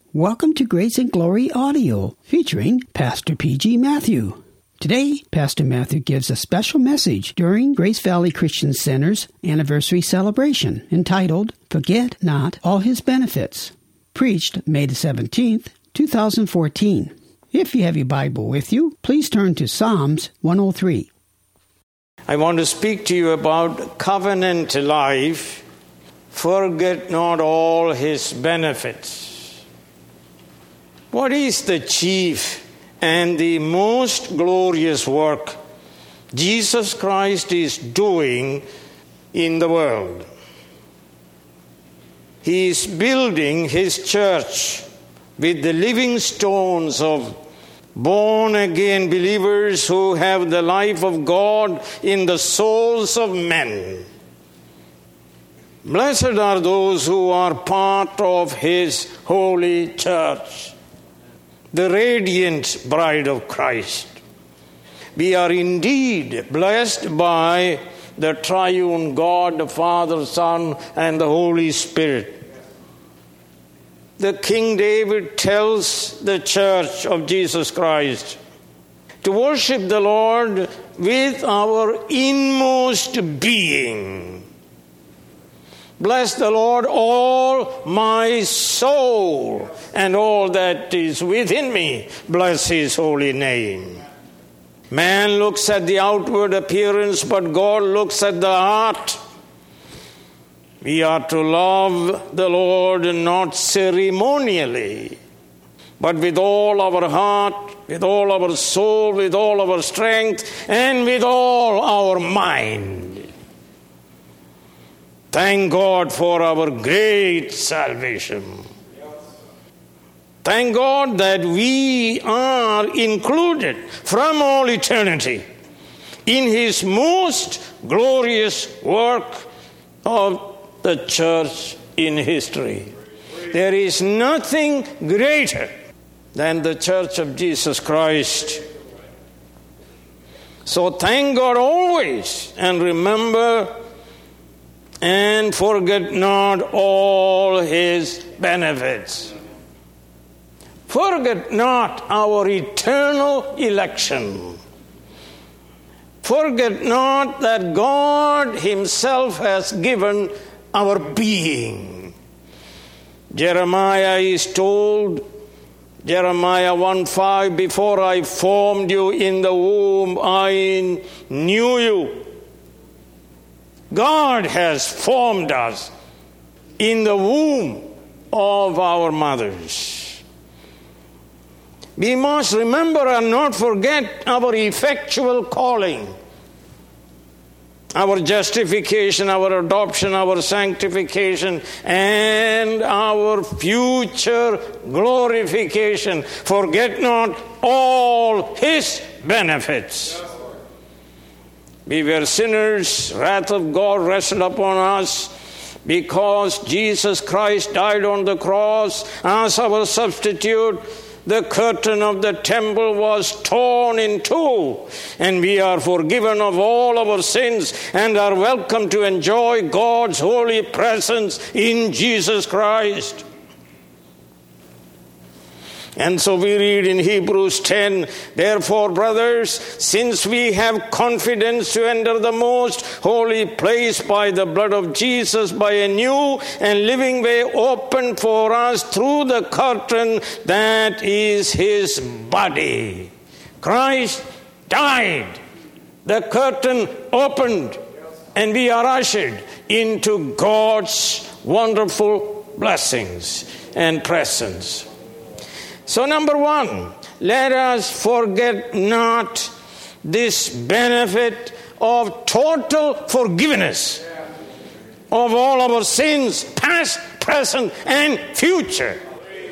Welcome to Grace and Glory Audio, featuring Pastor P.G. Matthew. Today, Pastor Matthew gives a special message during Grace Valley Christian Center's anniversary celebration entitled, Forget Not All His Benefits, preached May the 17th, 2014. If you have your Bible with you, please turn to Psalms 103. I want to speak to you about covenant life. Forget not all his benefits. What is the chief and the most glorious work Jesus Christ is doing in the world? He is building his church with the living stones of born-again believers who have the life of God in the souls of men. Blessed are those who are part of his holy church, the radiant bride of Christ. We are indeed blessed by the triune God, the Father, Son, and the Holy Spirit. The King David tells the church of Jesus Christ to worship the Lord with our inmost being. Bless the Lord, all my soul, and all that is within me. Bless his holy name. Man looks at the outward appearance, but God looks at the heart. We are to love the Lord not ceremonially, but with all our heart, with all our soul, with all our strength, and with all our mind. Thank God for our great salvation. Thank God that we are included from all eternity in his most glorious work of the church in history. There is nothing greater than the church of Jesus Christ. So thank God always, and remember and forget not all his benefits. Forget not our eternal election. Forget not that God himself has given our being. Jeremiah is told, Jeremiah 1:5, before I formed you in the womb, I knew you. God has formed us in the womb of our mothers. We must remember and not forget our effectual calling, our justification, our adoption, our sanctification, and our future glorification. Forget not all his benefits. We were sinners, wrath of God rested upon us because Jesus Christ died on the cross as our substitute. The curtain of the temple was torn in two, and we are forgiven of all our sins and are welcome to enjoy God's holy presence in Jesus Christ. And so we read in Hebrews 10, therefore, brothers, since we have confidence to enter the most holy place by the blood of Jesus, by a new and living way opened for us through the curtain that is his body. Christ died. The curtain opened, and we are ushered into God's wonderful blessings and presence. So number one, let us forget not this benefit of total forgiveness of all our sins, past, present, and future.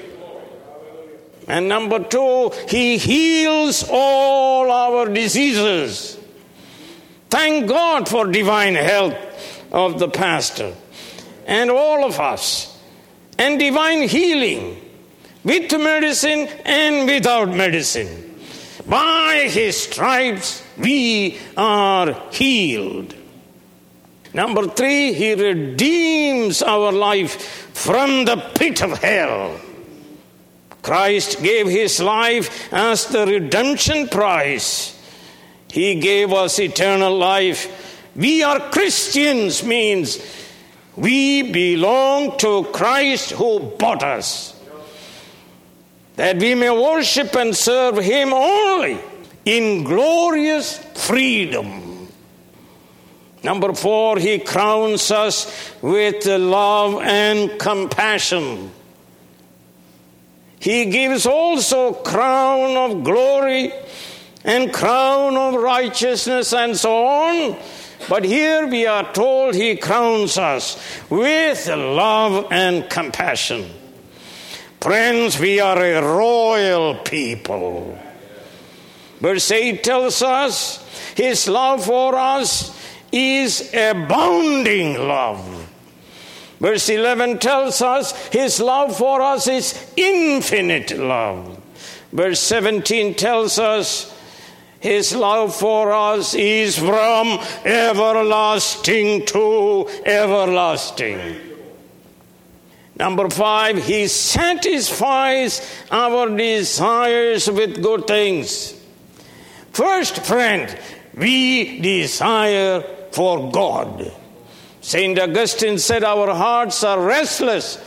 And number two, he heals all our diseases. Thank God for divine health of the pastor and all of us, and divine healing. With medicine and without medicine. By his stripes we are healed. Number three, he redeems our life from the pit of hell. Christ gave his life as the redemption price. He gave us eternal life. We are Christians means we belong to Christ who bought us, that we may worship and serve him only in glorious freedom. Number 4, he crowns us with love and compassion. He gives also crown of glory and crown of righteousness and so on. But here we are told he crowns us with love and compassion. Friends, we are a royal people. Verse 8 tells us his love for us is abounding love. Verse 11 tells us his love for us is infinite love. Verse 17 tells us his love for us is from everlasting to everlasting. Number 5, he satisfies our desires with good things. First, friend, we desire for God. St. Augustine said our hearts are restless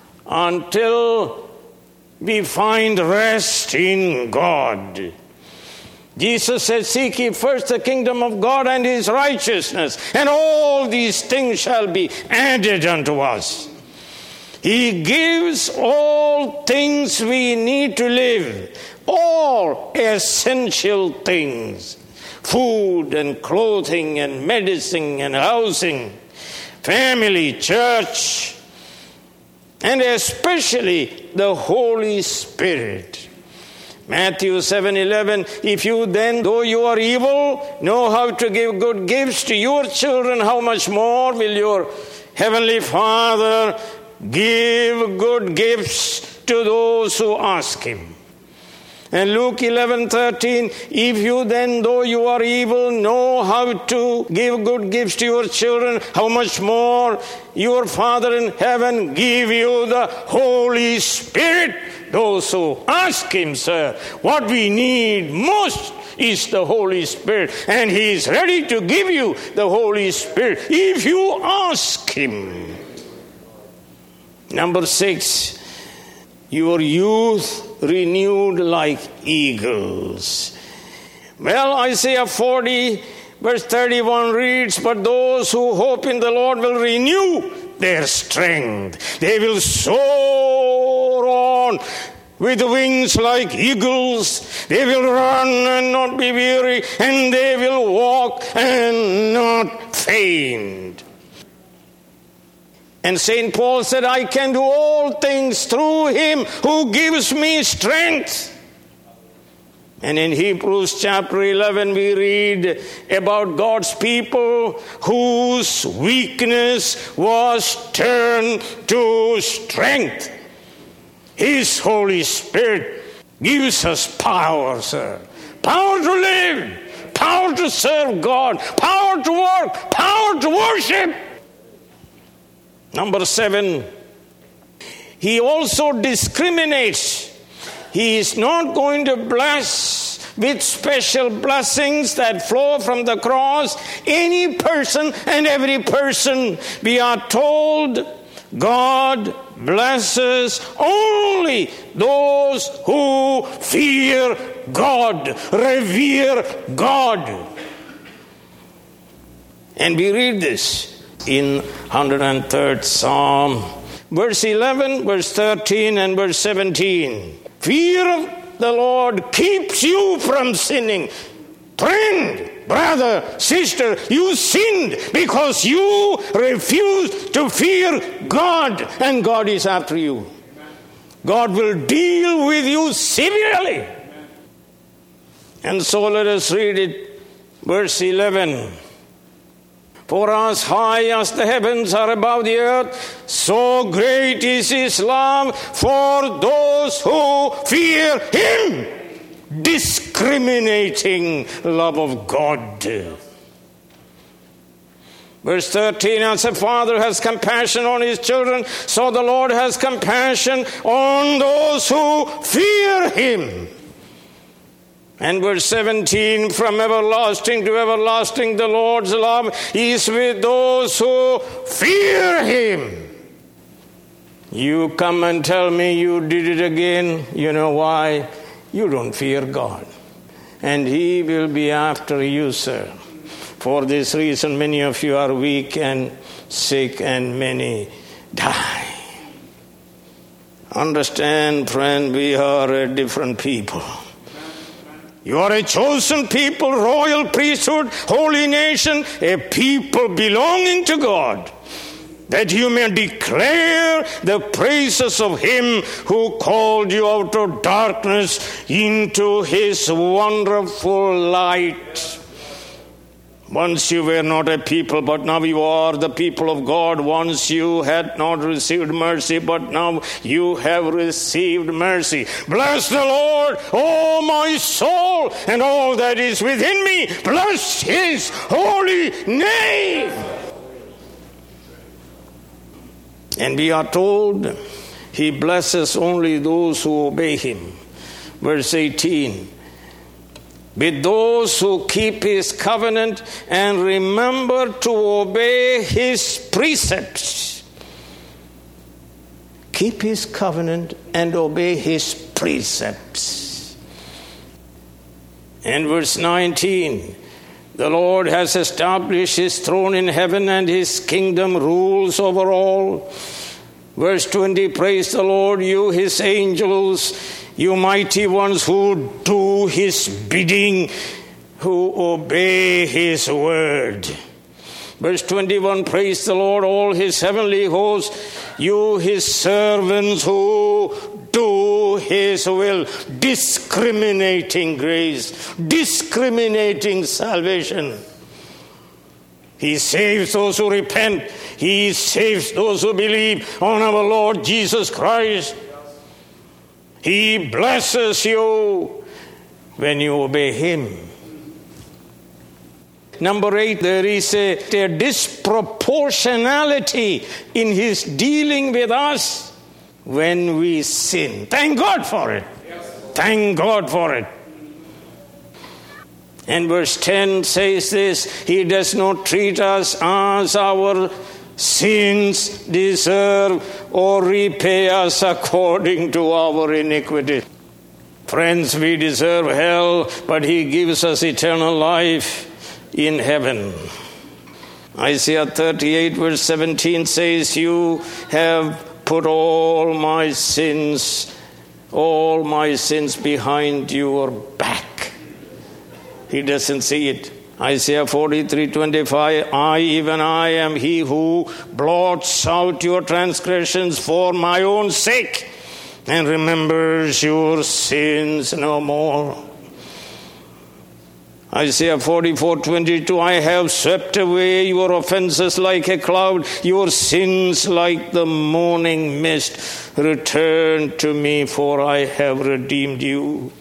until we find rest in God. Jesus said, seek ye first the kingdom of God and his righteousness, and all these things shall be added unto us. He gives all things we need to live, all essential things, food and clothing and medicine and housing, family, church, and especially the Holy Spirit. Matthew 7:11, if you then, though you are evil, know how to give good gifts to your children, how much more will your heavenly Father give good gifts to those who ask him? And Luke 11:13, if you then, though you are evil, know how to give good gifts to your children, how much more your Father in heaven give you the Holy Spirit? Those who ask him, sir, what we need most is the Holy Spirit. And he is ready to give you the Holy Spirit if you ask him. Number 6, your youth renewed like eagles. Well, Isaiah 40 verse 31 reads, but those who hope in the Lord will renew their strength. They will soar on with wings like eagles. They will run and not be weary, and they will walk and not faint. And St. Paul said, I can do all things through him who gives me strength. And in Hebrews chapter 11 we read about God's people whose weakness was turned to strength. His Holy Spirit gives us power, sir. Power to live, power to serve God, power to work, power to worship. Number 7, he also discriminates. He is not going to bless with special blessings that flow from the cross any person and every person. We are told God blesses only those who fear God, revere God. And we read this in 103rd Psalm, verse 11, verse 13, and verse 17. Fear of the Lord keeps you from sinning. Friend, brother, sister, you sinned because you refused to fear God, and God is after you. God will deal with you severely. And so let us read it, verse 11. For as high as the heavens are above the earth, so great is his love for those who fear him. Discriminating love of God. Verse 13, as a father has compassion on his children, so the Lord has compassion on those who fear him. And verse 17, from everlasting to everlasting, the Lord's love is with those who fear him. You come and tell me you did it again. You know why? You don't fear God. And he will be after you, sir. For this reason, many of you are weak and sick, and many die. Understand, friend, we are a different people. You are a chosen people, royal priesthood, holy nation, a people belonging to God, that you may declare the praises of him who called you out of darkness into his wonderful light. Once you were not a people, but now you are the people of God. Once you had not received mercy, but now you have received mercy. Bless the Lord, O my soul, and all that is within me. Bless his holy name. And we are told he blesses only those who obey him. Verse 18. With those who keep his covenant and remember to obey his precepts. Keep his covenant and obey his precepts. And verse 19. The Lord has established his throne in heaven, and his kingdom rules over all. Verse 20. Praise the Lord, you his angels, you mighty ones who do his bidding, who obey his word. Verse 21, praise the Lord, all his heavenly hosts, you his servants who do his will. Discriminating grace, discriminating salvation. He saves those who repent. He saves those who believe on our Lord Jesus Christ. He blesses you when you obey him. Number 8, there is a disproportionality in his dealing with us when we sin. Thank God for it. Thank God for it. And verse 10 says this, he does not treat us as our sins deserve or repay us according to our iniquity. Friends, we deserve hell, but he gives us eternal life in heaven. Isaiah 38 verse 17 says, you have put all my sins behind your back. He doesn't see it. Isaiah 43:25, I am he who blots out your transgressions for my own sake and remembers your sins no more. Isaiah 44:22, I have swept away your offenses like a cloud, your sins like the morning mist. Return to me, for I have redeemed you.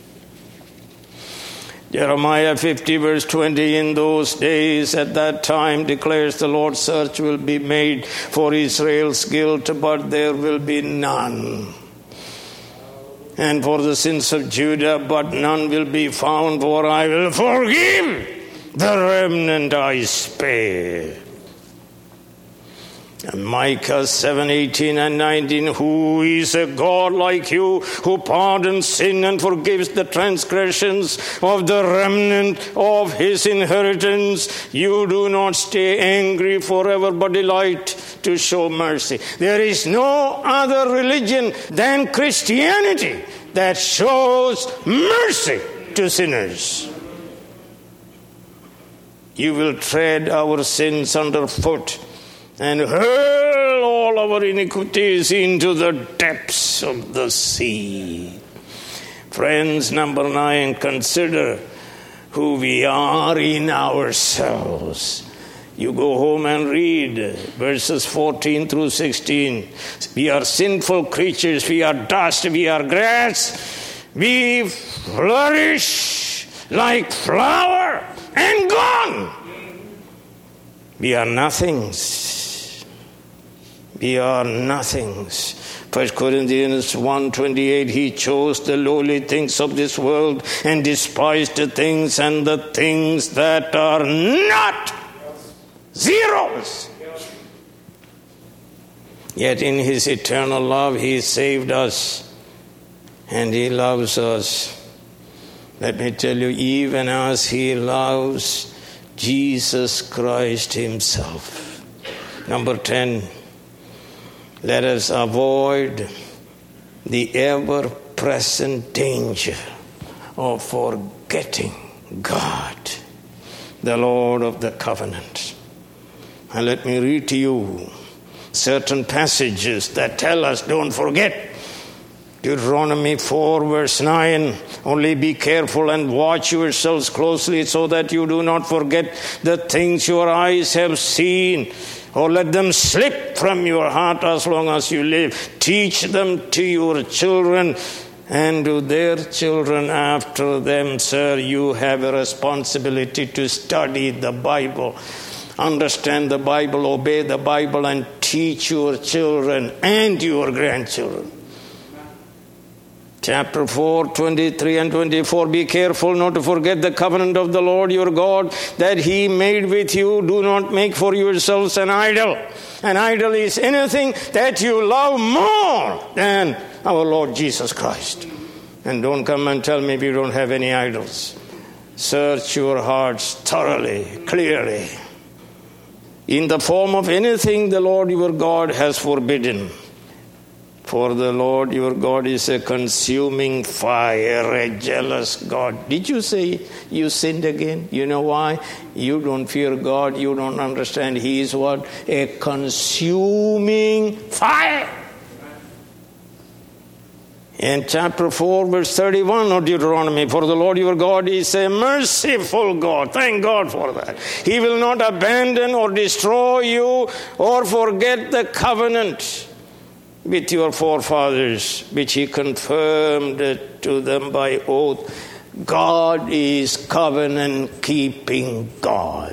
Jeremiah 50 verse 20, in those days at that time declares the Lord, search will be made for Israel's guilt, but there will be none. And for the sins of Judah, but none will be found, for I will forgive the remnant I spare. And Micah 7:18 and 19, who is a God like you, who pardons sin and forgives the transgressions of the remnant of his inheritance? You do not stay angry forever, but delight to show mercy. There is no other religion than Christianity that shows mercy to sinners. You will tread our sins underfoot and hurl all our iniquities into the depths of the sea. Friends, number 9, consider who we are in ourselves. You go home and read verses 14 through 16. We are sinful creatures. We are dust. We are grass. We flourish like flower and gone. We are nothings. We are nothings. 1 Corinthians 1:28, he chose the lowly things of this world and despised the things and the things that are not. Zeros. Yet in his eternal love, he saved us and he loves us. Let me tell you, even as he loves Jesus Christ himself. Number 10, let us avoid the ever-present danger of forgetting God, the Lord of the covenant. And let me read to you certain passages that tell us don't forget. Deuteronomy 4 verse 9, only be careful and watch yourselves closely so that you do not forget the things your eyes have seen, or let them slip from your heart as long as you live. Teach them to your children and to their children after them. Sir, you have a responsibility to study the Bible, understand the Bible, obey the Bible, and teach your children and your grandchildren. Chapter 4, 23 and 24, be careful not to forget the covenant of the Lord your God that he made with you. Do not make for yourselves an idol. An idol is anything that you love more than our Lord Jesus Christ. And don't come and tell me we don't have any idols. Search your hearts thoroughly, clearly. In the form of anything the Lord your God has forbidden. For the Lord your God is a consuming fire, a jealous God. Did you say you sinned again? You know why? You don't fear God. You don't understand. He is what? A consuming fire. In chapter 4, verse 31 of Deuteronomy, for the Lord your God is a merciful God. Thank God for that. He will not abandon or destroy you or forget the covenant with your forefathers, which he confirmed to them by oath. God is covenant-keeping God.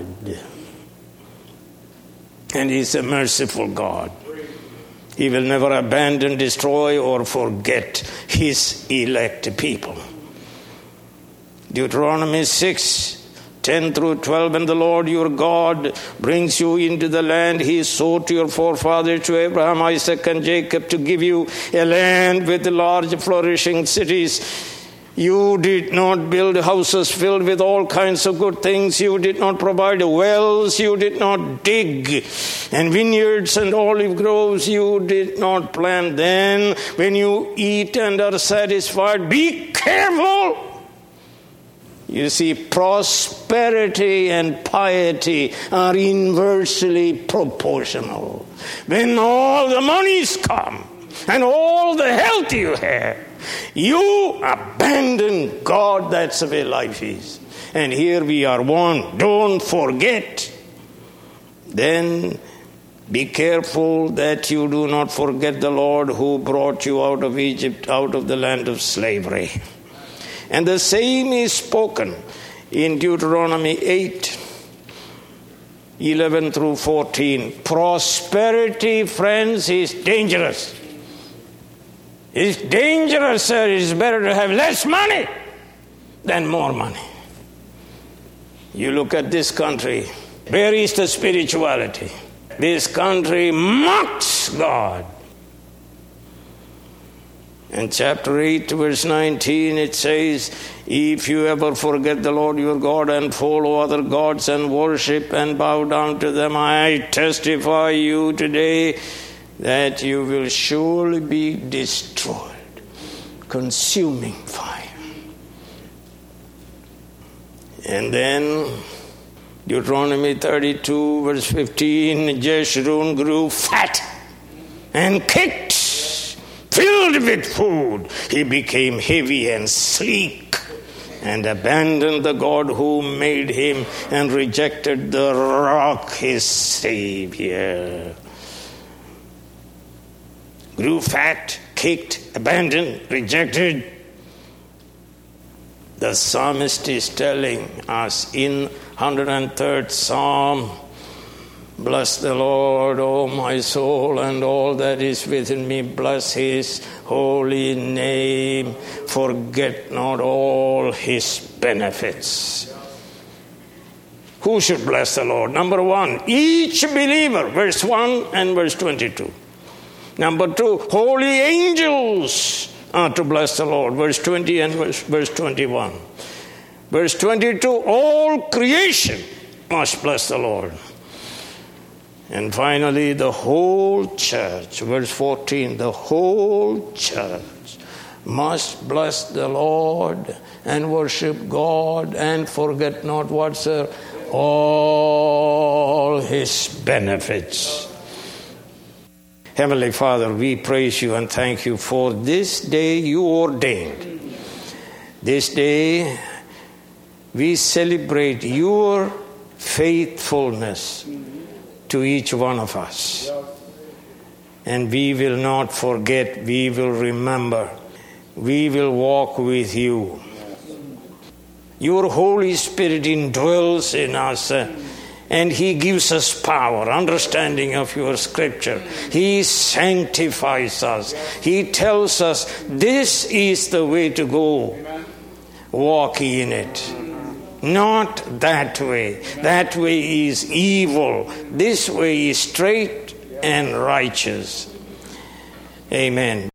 And he's a merciful God. He will never abandon, destroy, or forget his elect people. Deuteronomy 6, 10 through 12, and the Lord your God brings you into the land he swore to your forefathers, to Abraham, Isaac, and Jacob, to give you a land with large flourishing cities. You did not build houses filled with all kinds of good things. You did not provide wells. You did not dig. And vineyards and olive groves you did not plant. Then when you eat and are satisfied, be careful. You see, prosperity and piety are inversely proportional. When all the monies come and all the health you have, you abandon God. That's the way life is. And here we are one. Don't forget. Then be careful that you do not forget the Lord who brought you out of Egypt, out of the land of slavery. And the same is spoken in Deuteronomy 8, 11 through 14. Prosperity, friends, is dangerous. It's dangerous, sir. It's better to have less money than more money. You look at this country. Where is the spirituality? This country mocks God. In chapter 8, verse 19, it says, if you ever forget the Lord your God and follow other gods and worship and bow down to them, I testify you today that you will surely be destroyed. Consuming fire. And then Deuteronomy 32, verse 15, Jeshurun grew fat and kicked. Filled with food, he became heavy and sleek and abandoned the God who made him and rejected the rock, his Savior. Grew fat, kicked, abandoned, rejected. The psalmist is telling us in 103rd Psalm, Bless the Lord, O my soul, and all that is within me. Bless his holy name. Forget not all his benefits. Who should bless the Lord? Number 1, each believer, verse 1 and verse 22. Number 2, holy angels are to bless the Lord, verse 20 and verse 21. Verse 22, all creation must bless the Lord. And finally, the whole church, verse 14, the whole church must bless the Lord and worship God and forget not what, sir? All his benefits. Heavenly Father, we praise you and thank you for this day you ordained. This day we celebrate your faithfulness to each one of us. And we will not forget, we will remember, we will walk with you. Your Holy Spirit indwells in us and he gives us power, understanding of your scripture. He sanctifies us. He tells us this is the way to go. Walk in it. Not that way. That way is evil. This way is straight and righteous. Amen.